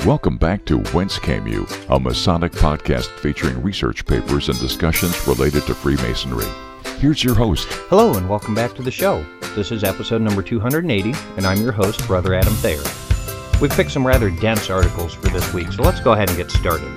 Welcome back to Whence Came You, a Masonic podcast featuring research papers and discussions related to Freemasonry. Here's your host. Hello and welcome back to the show. This is episode number 280, and I'm your host, Brother Adam Thayer. We've picked some rather dense articles for this week, so let's go ahead and get started.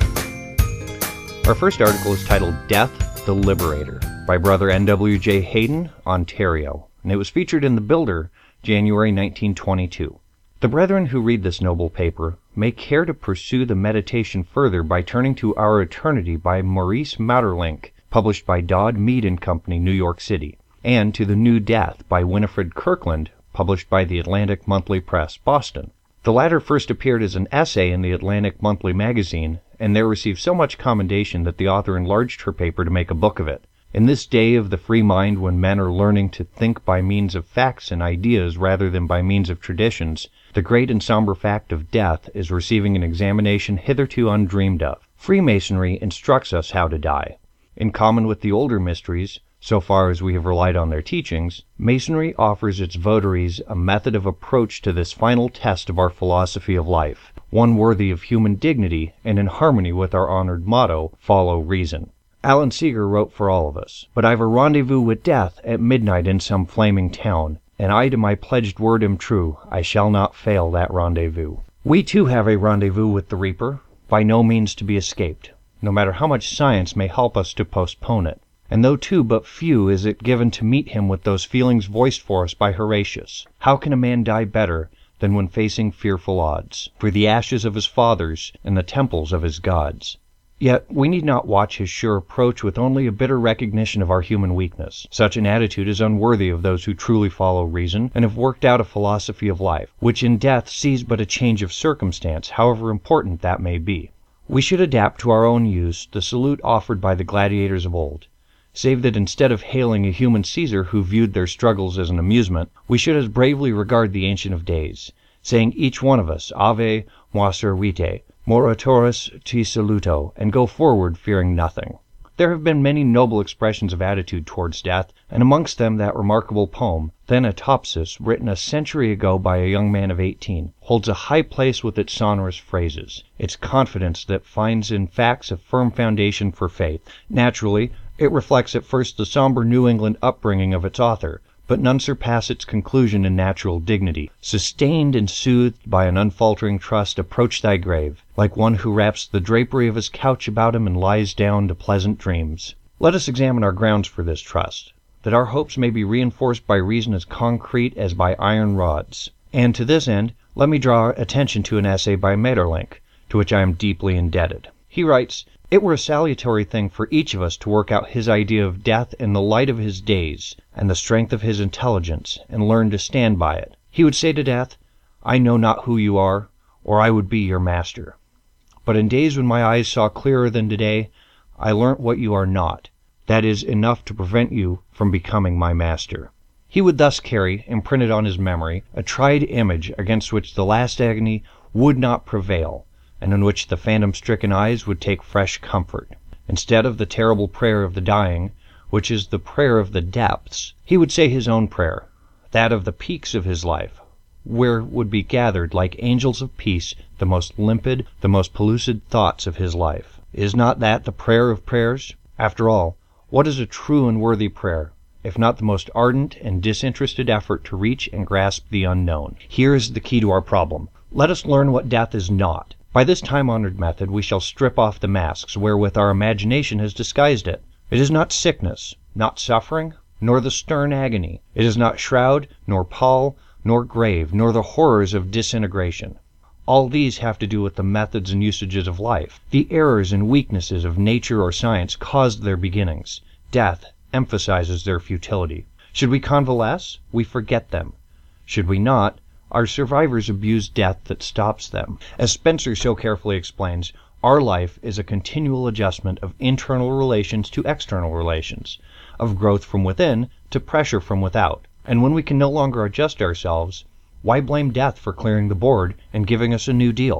Our first article is titled Death, the Liberator by Brother N.W.J. Hayden, Ontario, and it was featured in The Builder, January 1922. The brethren who read this noble paper may care to pursue the meditation further by turning to Our Eternity by Maurice Maeterlinck, published by Dodd, Mead & Company, New York City, and to The New Death by Winifred Kirkland, published by the Atlantic Monthly Press, Boston. The latter first appeared as an essay in the Atlantic Monthly magazine, and there received so much commendation that the author enlarged her paper to make a book of it. In this day of the free mind, when men are learning to think by means of facts and ideas rather than by means of traditions, the great and somber fact of death is receiving an examination hitherto undreamed of. Freemasonry instructs us how to die. In common with the older mysteries, so far as we have relied on their teachings, Masonry offers its votaries a method of approach to this final test of our philosophy of life, one worthy of human dignity and in harmony with our honored motto, Follow Reason. Alan Seeger wrote for all of us, "But I've a rendezvous with death at midnight in some flaming town, and I to my pledged word am true, I shall not fail that rendezvous." We too have a rendezvous with the Reaper, by no means to be escaped, no matter how much science may help us to postpone it. And though to but few is it given to meet him with those feelings voiced for us by Horatius, how can a man die better than when facing fearful odds, for the ashes of his fathers and the temples of his gods? Yet we need not watch his sure approach with only a bitter recognition of our human weakness. Such an attitude is unworthy of those who truly follow reason and have worked out a philosophy of life, which in death sees but a change of circumstance, however important that may be. We should adapt to our own use the salute offered by the gladiators of old, save that instead of hailing a human Caesar who viewed their struggles as an amusement, we should as bravely regard the Ancient of Days, saying each one of us, Ave, Mater Vitae, Moratoris te saluto, and go forward fearing nothing. There have been many noble expressions of attitude towards death, and amongst them that remarkable poem, Thanatopsis, written a century ago by a young man of 18, holds a high place with its sonorous phrases, its confidence that finds in facts a firm foundation for faith. Naturally, it reflects at first the somber New England upbringing of its author, but none surpass its conclusion in natural dignity. Sustained and soothed by an unfaltering trust, approach thy grave, like one who wraps the drapery of his couch about him and lies down to pleasant dreams. Let us examine our grounds for this trust, that our hopes may be reinforced by reason as concrete as by iron rods. And to this end, let me draw attention to an essay by Maeterlinck, to which I am deeply indebted. He writes, "It were a salutary thing for each of us to work out his idea of death in the light of his days and the strength of his intelligence, and learn to stand by it. He would say to death, 'I know not who you are, or I would be your master. But in days when my eyes saw clearer than today, I learnt what you are not. That is enough to prevent you from becoming my master.'" He would thus carry, imprinted on his memory, a tried image against which the last agony would not prevail, and in which the phantom-stricken eyes would take fresh comfort. Instead of the terrible prayer of the dying, which is the prayer of the depths, he would say his own prayer, that of the peaks of his life, where would be gathered, like angels of peace, the most limpid, the most pellucid thoughts of his life. Is not that the prayer of prayers? After all, what is a true and worthy prayer, if not the most ardent and disinterested effort to reach and grasp the unknown? Here is the key to our problem. Let us learn what death is not. By this time-honored method we shall strip off the masks wherewith our imagination has disguised it. It is not sickness, not suffering, nor the stern agony. It is not shroud, nor pall, nor grave, nor the horrors of disintegration. All these have to do with the methods and usages of life. The errors and weaknesses of nature or science caused their beginnings. Death emphasizes their futility. Should we convalesce, we forget them. Should we not, our survivors abuse death that stops them. As Spencer so carefully explains, our life is a continual adjustment of internal relations to external relations, of growth from within to pressure from without. And when we can no longer adjust ourselves, why blame death for clearing the board and giving us a new deal?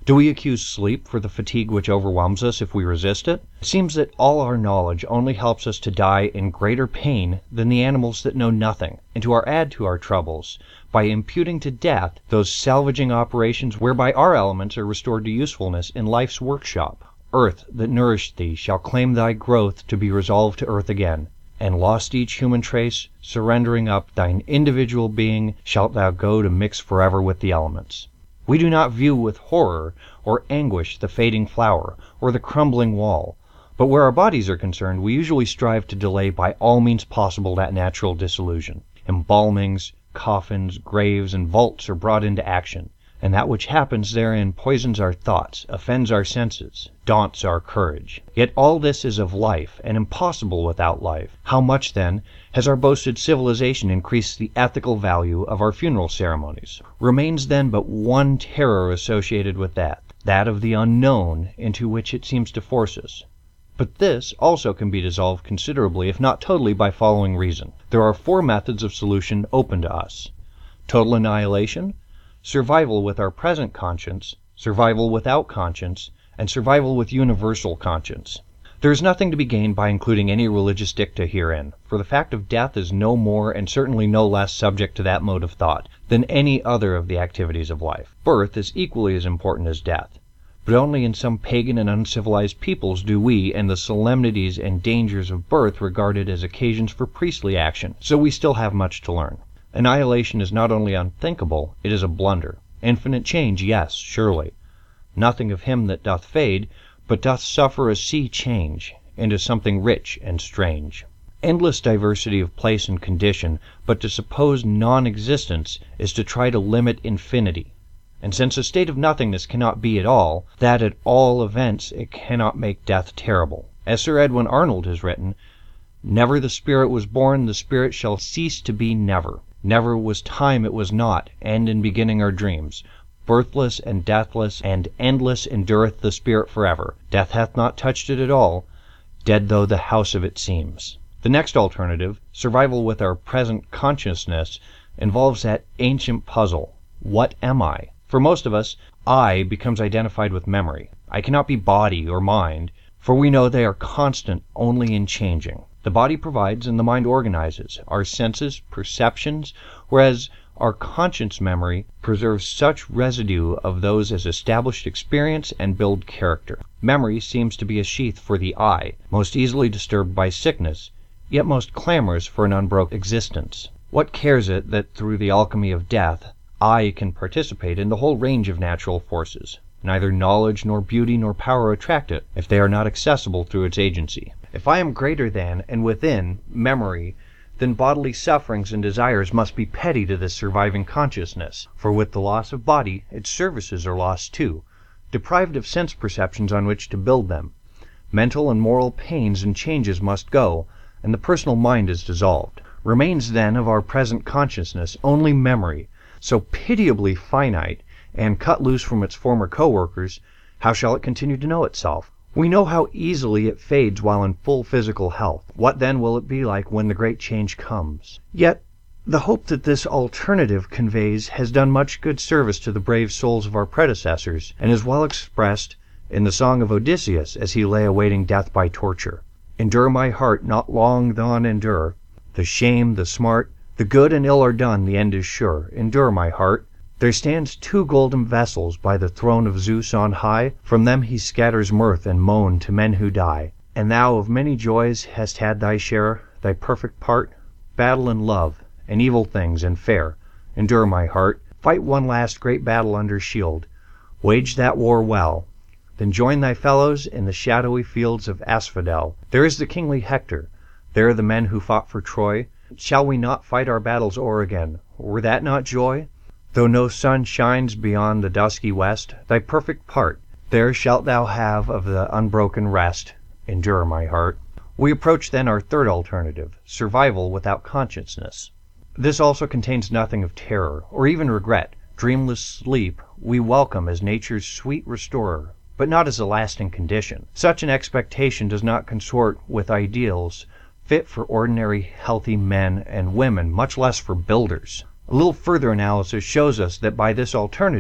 Do we accuse sleep for the fatigue which overwhelms us if we resist it? It seems that all our knowledge only helps us to die in greater pain than the animals that know nothing, and to add to our troubles by imputing to death those salvaging operations whereby our elements are restored to usefulness in life's workshop. Earth that nourished thee shall claim thy growth to be resolved to earth again, and lost each human trace, surrendering up thine individual being, shalt thou go to mix forever with the elements. We do not view with horror or anguish the fading flower or the crumbling wall, but where our bodies are concerned, we usually strive to delay by all means possible that natural dissolution. Embalmings, coffins, graves, and vaults are brought into action, and that which happens therein poisons our thoughts, offends our senses, daunts our courage. Yet all this is of life, and impossible without life. How much, then, has our boasted civilization increased the ethical value of our funeral ceremonies? Remains then but one terror associated with that of the unknown into which it seems to force us. But this also can be dissolved considerably, if not totally, by following reason. There are 4 methods of solution open to us: total annihilation, survival with our present conscience, survival without conscience, and survival with universal conscience. There is nothing to be gained by including any religious dicta herein, for the fact of death is no more and certainly no less subject to that mode of thought than any other of the activities of life. Birth is equally as important as death, but only in some pagan and uncivilized peoples do we and the solemnities and dangers of birth regard it as occasions for priestly action, so we still have much to learn. Annihilation is not only unthinkable, it is a blunder. Infinite change, yes, surely. Nothing of him that doth fade, but doth suffer a sea change into something rich and strange. Endless diversity of place and condition, but to suppose non-existence is to try to limit infinity. And since a state of nothingness cannot be at all, that at all events it cannot make death terrible. As Sir Edwin Arnold has written, "Never the spirit was born, the spirit shall cease to be never. Never was time it was not, end and beginning are dreams. Birthless and deathless and endless endureth the spirit forever. Death hath not touched it at all, dead though the house of it seems." The next alternative, survival with our present consciousness, involves that ancient puzzle, what am I? For most of us, I becomes identified with memory. I cannot be body or mind, for we know they are constant only in changing. The body provides and the mind organizes our senses, perceptions, whereas our conscious memory preserves such residue of those as established experience and build character. Memory seems to be a sheath for the I, most easily disturbed by sickness, yet most clamorous for an unbroken existence. What cares it that through the alchemy of death, I can participate in the whole range of natural forces? Neither knowledge nor beauty nor power attract it, if they are not accessible through its agency. If I am greater than and within memory, then bodily sufferings and desires must be petty to this surviving consciousness, for with the loss of body, its services are lost too, deprived of sense perceptions on which to build them. Mental and moral pains and changes must go, and the personal mind is dissolved. Remains then of our present consciousness only memory, so pitiably finite, and cut loose from its former co-workers. How shall it continue to know itself? We know how easily it fades while in full physical health. What then will it be like when the great change comes? Yet, the hope that this alternative conveys has done much good service to the brave souls of our predecessors, and is well expressed in the song of Odysseus as he lay awaiting death by torture. Endure, my heart, not long thon endure. The shame, the smart, the good and ill are done, the end is sure. Endure, my heart. There stands 2 golden vessels by the throne of Zeus on high. From them he scatters mirth and moan to men who die. And thou of many joys hast had thy share, thy perfect part, battle and love, and evil things and fair. Endure, my heart. Fight one last great battle under shield. Wage that war well. Then join thy fellows in the shadowy fields of Asphodel. There is the kingly Hector. There are the men who fought for Troy. Shall we not fight our battles o'er again? Were that not joy? Though no sun shines beyond the dusky west, thy perfect part, there shalt thou have of the unbroken rest. Endure, my heart. We approach then our third alternative, survival without consciousness. This also contains nothing of terror, or even regret. Dreamless sleep we welcome as nature's sweet restorer, but not as a lasting condition. Such an expectation does not consort with ideals fit for ordinary healthy men and women, much less for builders. A little further analysis shows us that by this alternative,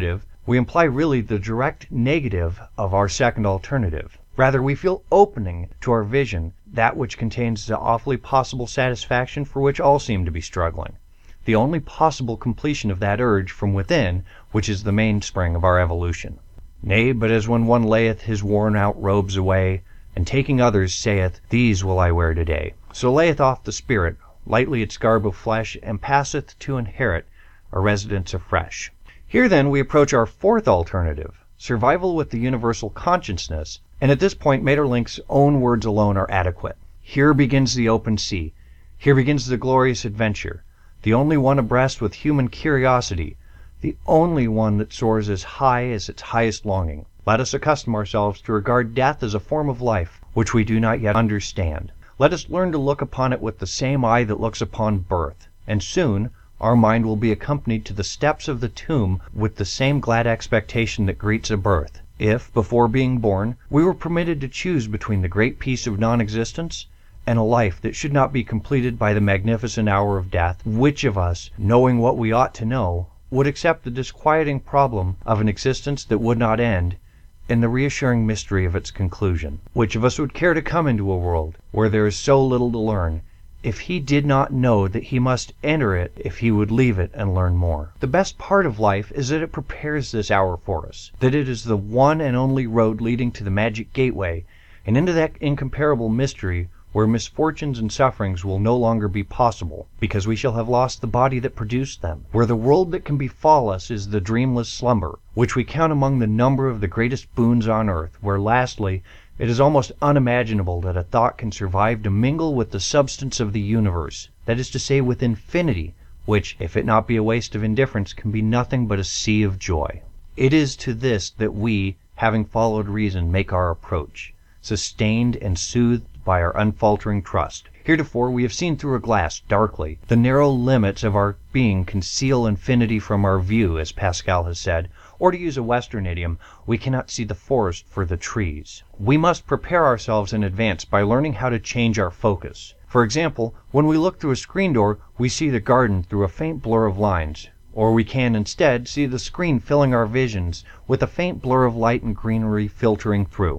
we imply really the direct negative of our second alternative. Rather, we feel opening to our vision that which contains the awfully possible satisfaction for which all seem to be struggling, the only possible completion of that urge from within which is the mainspring of our evolution. Nay, but as when one layeth his worn-out robes away, and taking others saith, These will I wear today, so layeth off the spirit lightly its garb of flesh, and passeth to inherit a residence afresh. Here then we approach our fourth alternative, survival with the universal consciousness, and at this point Maeterlinck's own words alone are adequate. Here begins the open sea. Here begins the glorious adventure, the only one abreast with human curiosity, the only one that soars as high as its highest longing. Let us accustom ourselves to regard death as a form of life which we do not yet understand. Let us learn to look upon it with the same eye that looks upon birth, and soon our mind will be accompanied to the steps of the tomb with the same glad expectation that greets a birth. If, before being born, we were permitted to choose between the great peace of non-existence and a life that should not be completed by the magnificent hour of death, which of us, knowing what we ought to know, would accept the disquieting problem of an existence that would not end, and the reassuring mystery of its conclusion? Which of us would care to come into a world where there is so little to learn, if he did not know that he must enter it if he would leave it and learn more? The best part of life is that it prepares this hour for us, that it is the one and only road leading to the magic gateway, and into that incomparable mystery where misfortunes and sufferings will no longer be possible, because we shall have lost the body that produced them, where the world that can befall us is the dreamless slumber, which we count among the number of the greatest boons on earth, where lastly, it is almost unimaginable that a thought can survive to mingle with the substance of the universe, that is to say, with infinity, which, if it not be a waste of indifference, can be nothing but a sea of joy. It is to this that we, having followed reason, make our approach, sustained and soothed by our unfaltering trust. Heretofore we have seen through a glass, darkly. The narrow limits of our being conceal infinity from our view, as Pascal has said, or to use a Western idiom, we cannot see the forest for the trees. We must prepare ourselves in advance by learning how to change our focus. For example, when we look through a screen door, we see the garden through a faint blur of lines, or we can instead see the screen filling our visions with a faint blur of light and greenery filtering through.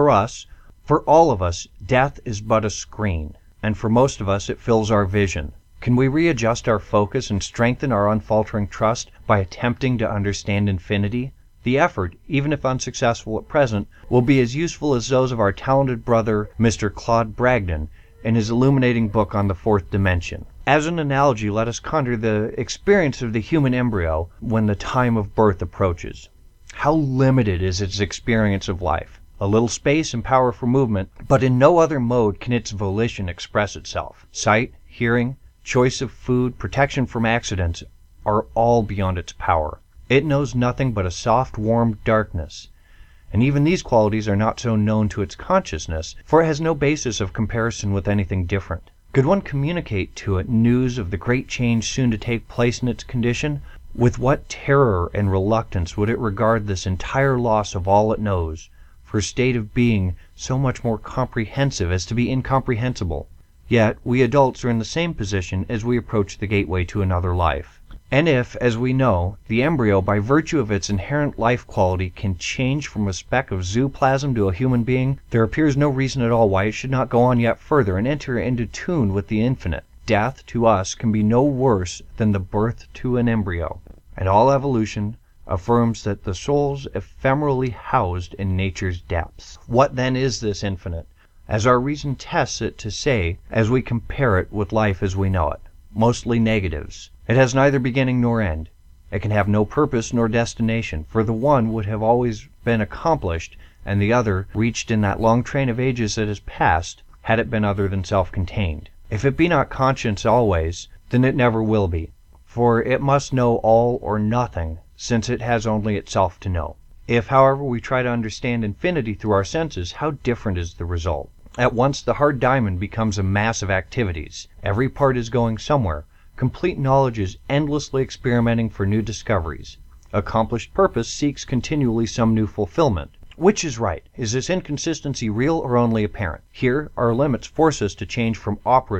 For all of us, death is but a screen, and for most of us it fills our vision. Can we readjust our focus and strengthen our unfaltering trust by attempting to understand infinity? The effort, even if unsuccessful at present, will be as useful as those of our talented brother, Mr. Claude Bragdon, in his illuminating book on the fourth dimension. As an analogy, let us conjure the experience of the human embryo when the time of birth approaches. How limited is its experience of life! A little space and power for movement, but in no other mode can its volition express itself. Sight, hearing, choice of food, protection from accidents are all beyond its power. It knows nothing but a soft, warm darkness, and even these qualities are not so known to its consciousness, for it has no basis of comparison with anything different. Could one communicate to it news of the great change soon to take place in its condition, with what terror and reluctance would it regard this entire loss of all it knows, for a state of being so much more comprehensive as to be incomprehensible. Yet we adults are in the same position as we approach the gateway to another life. And if, as we know, the embryo, by virtue of its inherent life quality, can change from a speck of zooplasm to a human being, there appears no reason at all why it should not go on yet further and enter into tune with the infinite. Death, to us, can be no worse than the birth to an embryo, and all evolution affirms that the soul's ephemerally housed in nature's depths. What then is this infinite? As our reason tests it to say, as we compare it with life as we know it, mostly negatives. It has neither beginning nor end. It can have no purpose nor destination, for the one would have always been accomplished, and the other reached in that long train of ages that has passed, had it been other than self-contained. If it be not conscious always, then it never will be, for it must know all or nothing, since it has only itself to know. If, however, we try to understand infinity through our senses, how different is the result. At once the hard diamond becomes a mass of activities. Every part is going somewhere. Complete knowledge is endlessly experimenting for new discoveries. Accomplished purpose seeks continually some new fulfillment. Which is right? Is this inconsistency real or only apparent? Here, our limits force us to change from operative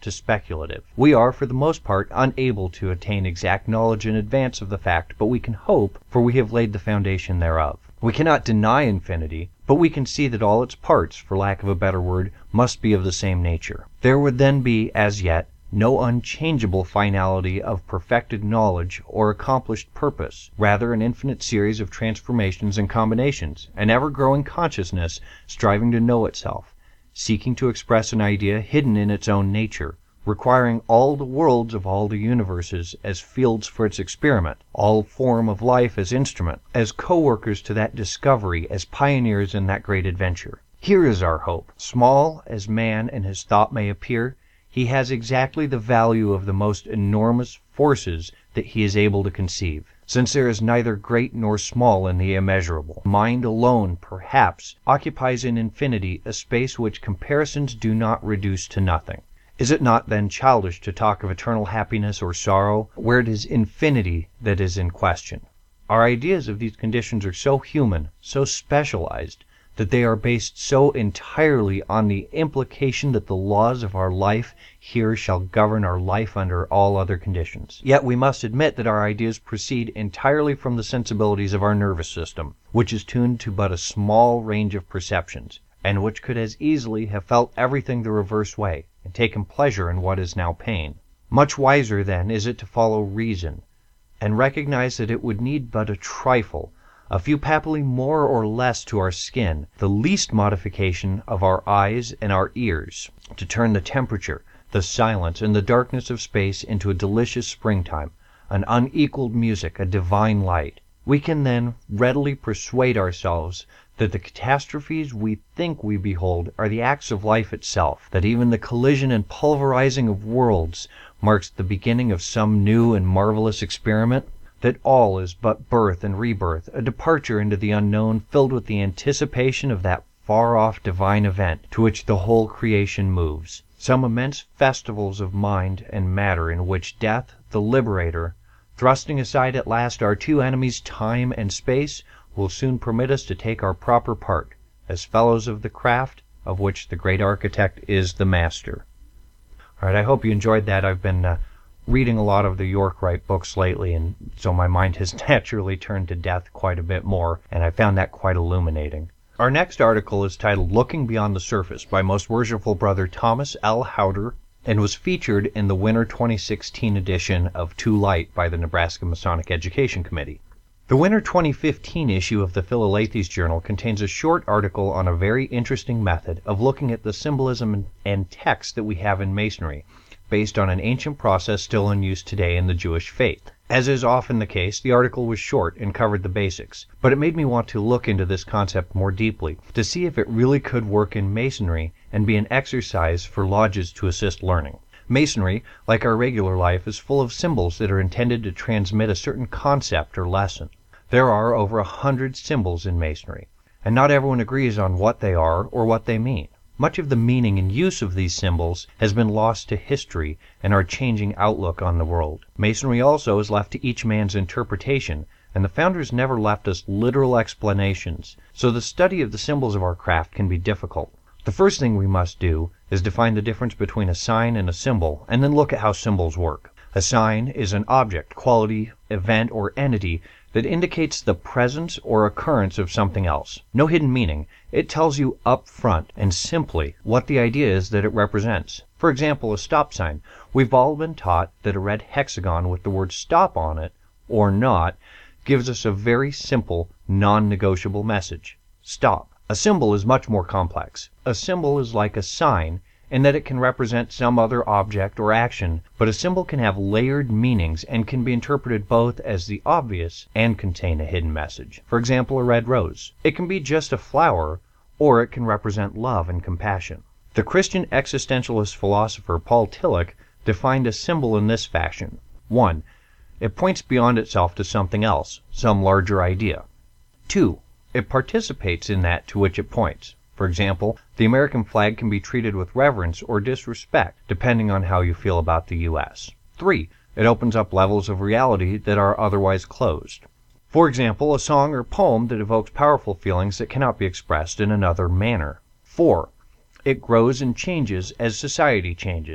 to speculative. We are, for the most part, unable to attain exact knowledge in advance of the fact, but we can hope, for we have laid the foundation thereof. We cannot deny infinity, but we can see that all its parts, for lack of a better word, must be of the same nature. There would then be, as yet, no unchangeable finality of perfected knowledge or accomplished purpose, rather an infinite series of transformations and combinations, an ever-growing consciousness striving to know itself, seeking to express an idea hidden in its own nature, requiring all the worlds of all the universes as fields for its experiment, all form of life as instrument, as co-workers to that discovery, as pioneers in that great adventure. Here is our hope. Small as man and his thought may appear, he has exactly the value of the most enormous forces that he is able to conceive, since there is neither great nor small in the immeasurable. Mind alone, perhaps, occupies in infinity a space which comparisons do not reduce to nothing. Is it not then childish to talk of eternal happiness or sorrow, where it is infinity that is in question? Our ideas of these conditions are so human, so specialized, that they are based so entirely on the implication that the laws of our life here shall govern our life under all other conditions. Yet we must admit that our ideas proceed entirely from the sensibilities of our nervous system, which is tuned to but a small range of perceptions, and which could as easily have felt everything the reverse way, and taken pleasure in what is now pain. Much wiser, then, is it to follow reason, and recognize that it would need but a trifle, a few papillae more or less to our skin, the least modification of our eyes and our ears, to turn the temperature, the silence, and the darkness of space into a delicious springtime, an unequaled music, a divine light. We can then readily persuade ourselves that the catastrophes we think we behold are the acts of life itself, that even the collision and pulverizing of worlds marks the beginning of some new and marvelous experiment, that all is but birth and rebirth, a departure into the unknown filled with the anticipation of that far-off divine event to which the whole creation moves, some immense festivals of mind and matter in which death, the liberator, thrusting aside at last our two enemies, time and space, will soon permit us to take our proper part, as fellows of the craft of which the great architect is the master. All right, I hope you enjoyed that. I've been reading a lot of the York-Wright books lately, and so my mind has naturally turned to death quite a bit more, and I found that quite illuminating. Our next article is titled Looking Beyond the Surface by Most Worshipful Brother Thomas L. Howder, and was featured in the winter 2016 edition of Too Light by the Nebraska Masonic Education Committee. The winter 2015 issue of the Philalethes Journal contains a short article on a very interesting method of looking at the symbolism and text that we have in Masonry, based on an ancient process still in use today in the Jewish faith. As is often the case, the article was short and covered the basics, but it made me want to look into this concept more deeply, to see if it really could work in Masonry and be an exercise for lodges to assist learning. Masonry, like our regular life, is full of symbols that are intended to transmit a certain concept or lesson. There are over 100 symbols in Masonry, and not everyone agrees on what they are or what they mean. Much of the meaning and use of these symbols has been lost to history and our changing outlook on the world. Masonry also is left to each man's interpretation, and the founders never left us literal explanations, so the study of the symbols of our craft can be difficult. The first thing we must do is define the difference between a sign and a symbol, and then look at how symbols work. A sign is an object, quality, event, or entity that indicates the presence or occurrence of something else. No hidden meaning. It tells you up front and simply what the idea is that it represents. For example, a stop sign. We've all been taught that a red hexagon with the word stop on it, or not, gives us a very simple, non-negotiable message. Stop. A symbol is much more complex. A symbol is like a sign in that it can represent some other object or action, but a symbol can have layered meanings and can be interpreted both as the obvious and contain a hidden message. For example, a red rose. It can be just a flower, or it can represent love and compassion. The Christian existentialist philosopher Paul Tillich defined a symbol in this fashion. 1. It points beyond itself to something else, some larger idea. 2. It participates in that to which it points. For example, the American flag can be treated with reverence or disrespect, depending on how you feel about the U.S. 3. It opens up levels of reality that are otherwise closed. For example, a song or poem that evokes powerful feelings that cannot be expressed in another manner. 4. It grows and changes as society changes.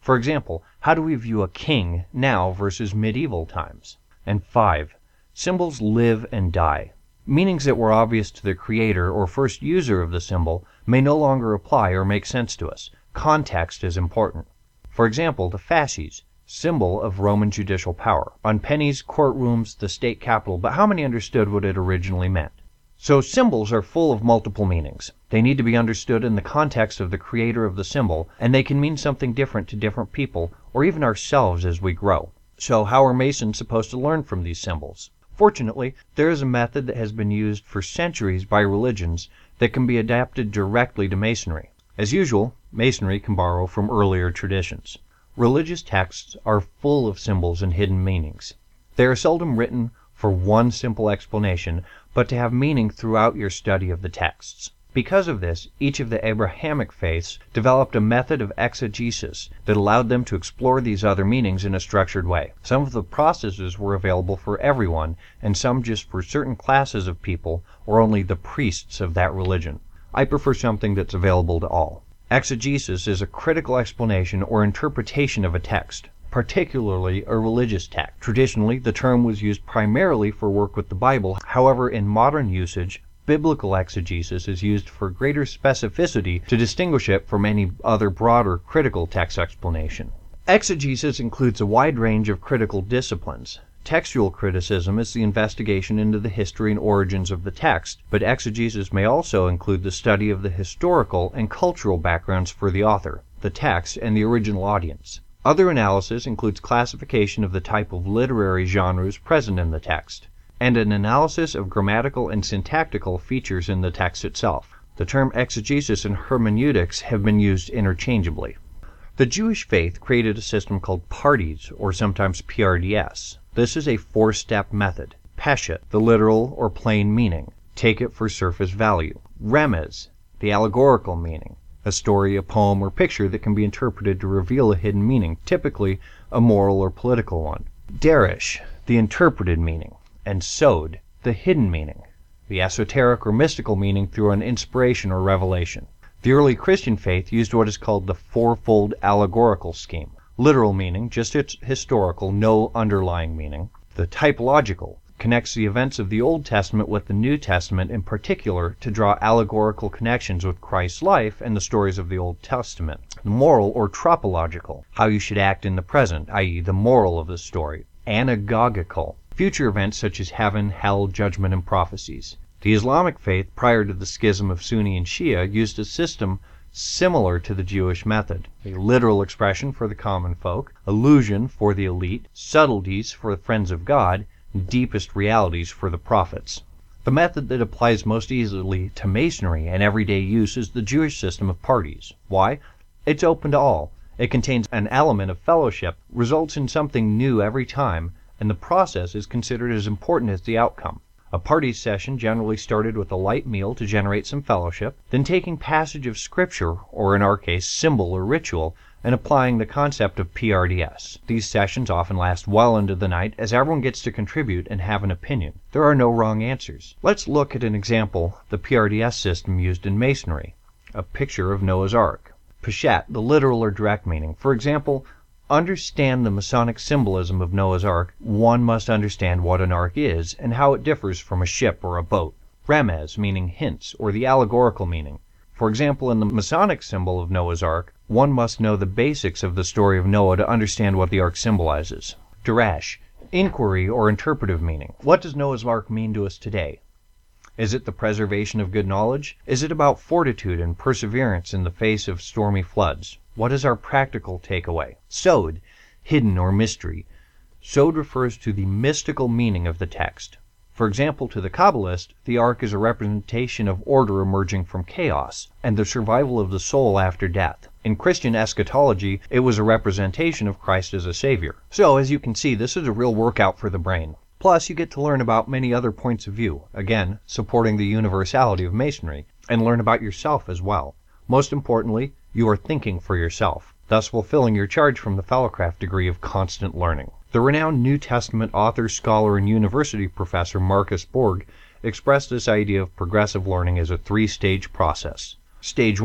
For example, how do we view a king now versus medieval times? And 5. Symbols live and die. Meanings that were obvious to the creator or first user of the symbol may no longer apply or make sense to us. Context is important. For example, the fasces, symbol of Roman judicial power. On pennies, courtrooms, the state capitol, but how many understood what it originally meant? So symbols are full of multiple meanings. They need to be understood in the context of the creator of the symbol, and they can mean something different to different people, or even ourselves as we grow. So how are Masons supposed to learn from these symbols? Fortunately, there is a method that has been used for centuries by religions that can be adapted directly to Masonry. As usual, Masonry can borrow from earlier traditions. Religious texts are full of symbols and hidden meanings. They are seldom written for one simple explanation, but to have meaning throughout your study of the texts. Because of this, each of the Abrahamic faiths developed a method of exegesis that allowed them to explore these other meanings in a structured way. Some of the processes were available for everyone, and some just for certain classes of people, or only the priests of that religion. I prefer something that's available to all. Exegesis is a critical explanation or interpretation of a text, particularly a religious text. Traditionally, the term was used primarily for work with the Bible. However, in modern usage, biblical exegesis is used for greater specificity to distinguish it from any other broader critical text explanation. Exegesis includes a wide range of critical disciplines. Textual criticism is the investigation into the history and origins of the text, but exegesis may also include the study of the historical and cultural backgrounds for the author, the text, and the original audience. Other analysis includes classification of the type of literary genres present in the text, and an analysis of grammatical and syntactical features in the text itself. The term exegesis and hermeneutics have been used interchangeably. The Jewish faith created a system called pardes, or sometimes PRDS. This is a 4-step method. Peshet, the literal or plain meaning. Take it for surface value. Remez, the allegorical meaning. A story, a poem, or picture that can be interpreted to reveal a hidden meaning, typically a moral or political one. Derish, the interpreted meaning. And Sod, the hidden meaning, the esoteric or mystical meaning through an inspiration or revelation. The early Christian faith used what is called the fourfold allegorical scheme. Literal meaning, just its historical, no underlying meaning. The typological connects the events of the Old Testament with the New Testament in particular to draw allegorical connections with Christ's life and the stories of the Old Testament. The moral or tropological, how you should act in the present, i.e. the moral of the story. Anagogical, future events such as heaven, hell, judgment, and prophecies. The Islamic faith, prior to the schism of Sunni and Shia, used a system similar to the Jewish method. A literal expression for the common folk, illusion for the elite, subtleties for the friends of God, and deepest realities for the prophets. The method that applies most easily to Masonry and everyday use is the Jewish system of pardes. Why? It's open to all. It contains an element of fellowship, results in something new every time, and the process is considered as important as the outcome. A party session generally started with a light meal to generate some fellowship, then taking passage of scripture, or in our case, symbol or ritual, and applying the concept of PRDS. These sessions often last well into the night as everyone gets to contribute and have an opinion. There are no wrong answers. Let's look at an example, the PRDS system used in Masonry. A picture of Noah's Ark. Peshet, the literal or direct meaning. For example, understand the Masonic symbolism of Noah's Ark, one must understand what an ark is and how it differs from a ship or a boat. Remez, meaning hints, or the allegorical meaning. For example, in the Masonic symbol of Noah's Ark, one must know the basics of the story of Noah to understand what the ark symbolizes. Derash, inquiry or interpretive meaning. What does Noah's Ark mean to us today? Is it the preservation of good knowledge? Is it about fortitude and perseverance in the face of stormy floods? What is our practical takeaway? Sod, hidden or mystery. Sod refers to the mystical meaning of the text. For example, to the Kabbalist, the ark is a representation of order emerging from chaos and the survival of the soul after death. In Christian eschatology, it was a representation of Christ as a Savior. So, as you can see, this is a real workout for the brain. Plus, you get to learn about many other points of view, again, supporting the universality of Masonry, and learn about yourself as well. Most importantly, you are thinking for yourself, thus fulfilling your charge from the Fellowcraft degree of constant learning. The renowned New Testament author, scholar, and university professor Marcus Borg expressed this idea of progressive learning as a 3-stage process. Stage 1,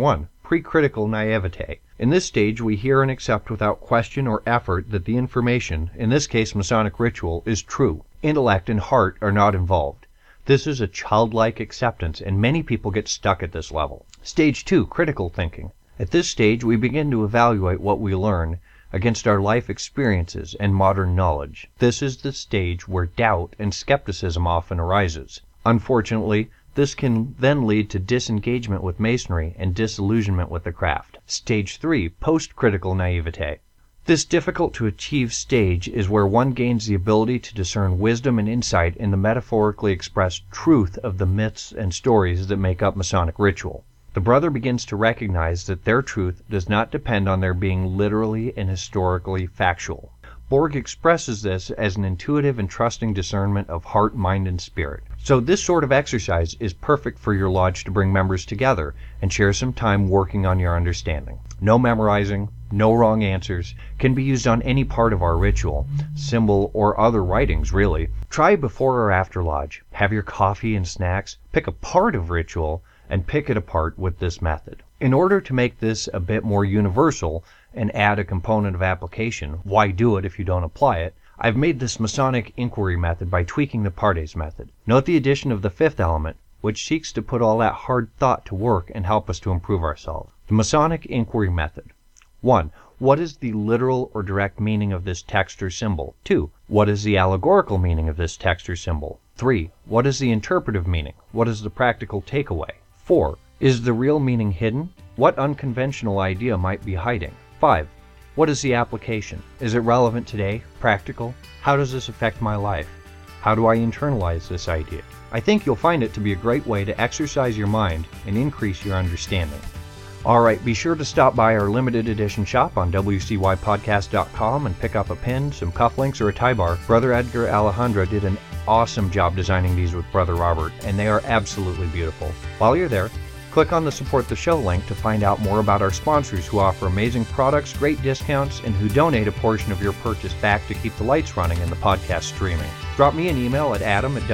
pre-critical naivete. In this stage, we hear and accept without question or effort that the information, in this case Masonic ritual, is true. Intellect and heart are not involved. This is a childlike acceptance, and many people get stuck at this level. Stage 2, critical thinking. At this stage, we begin to evaluate what we learn against our life experiences and modern knowledge. This is the stage where doubt and skepticism often arises. Unfortunately, this can then lead to disengagement with Masonry and disillusionment with the craft. Stage 3, post-critical naivete. This difficult to achieve stage is where one gains the ability to discern wisdom and insight in the metaphorically expressed truth of the myths and stories that make up Masonic ritual. The brother begins to recognize that their truth does not depend on their being literally and historically factual. Borg expresses this as an intuitive and trusting discernment of heart, mind, and spirit. So this sort of exercise is perfect for your lodge to bring members together and share some time working on your understanding. No memorizing, no wrong answers, can be used on any part of our ritual, symbol, or other writings, really. Try before or after lodge. Have your coffee and snacks. Pick a part of ritual and pick it apart with this method. In order to make this a bit more universal and add a component of application, why do it if you don't apply it, I've made this Masonic inquiry method by tweaking the Pardes method. Note the addition of the fifth element, which seeks to put all that hard thought to work and help us to improve ourselves. The Masonic inquiry method. 1. What is the literal or direct meaning of this text or symbol? 2. What is the allegorical meaning of this text or symbol? 3. What is the interpretive meaning? What is the practical takeaway? 4. Is the real meaning hidden? What unconventional idea might be hiding? 5. What is the application? Is it relevant today? Practical? How does this affect my life? How do I internalize this idea? I think you'll find it to be a great way to exercise your mind and increase your understanding. Alright, be sure to stop by our limited edition shop on WCYpodcast.com and pick up a pin, some cufflinks, or a tie bar. Brother Edgar Alejandro did an awesome job designing these with Brother Robert, and they are absolutely beautiful. While you're there, click on the Support the Show link to find out more about our sponsors who offer amazing products, great discounts, and who donate a portion of your purchase back to keep the lights running and the podcast streaming. Drop me an email at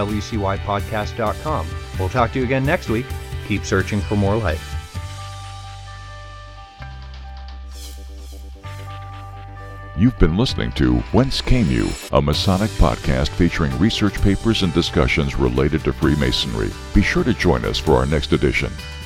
adam@wcypodcast.com. We'll talk to you again next week. Keep searching for more life. You've been listening to Whence Came You, a Masonic podcast featuring research papers and discussions related to Freemasonry. Be sure to join us for our next edition.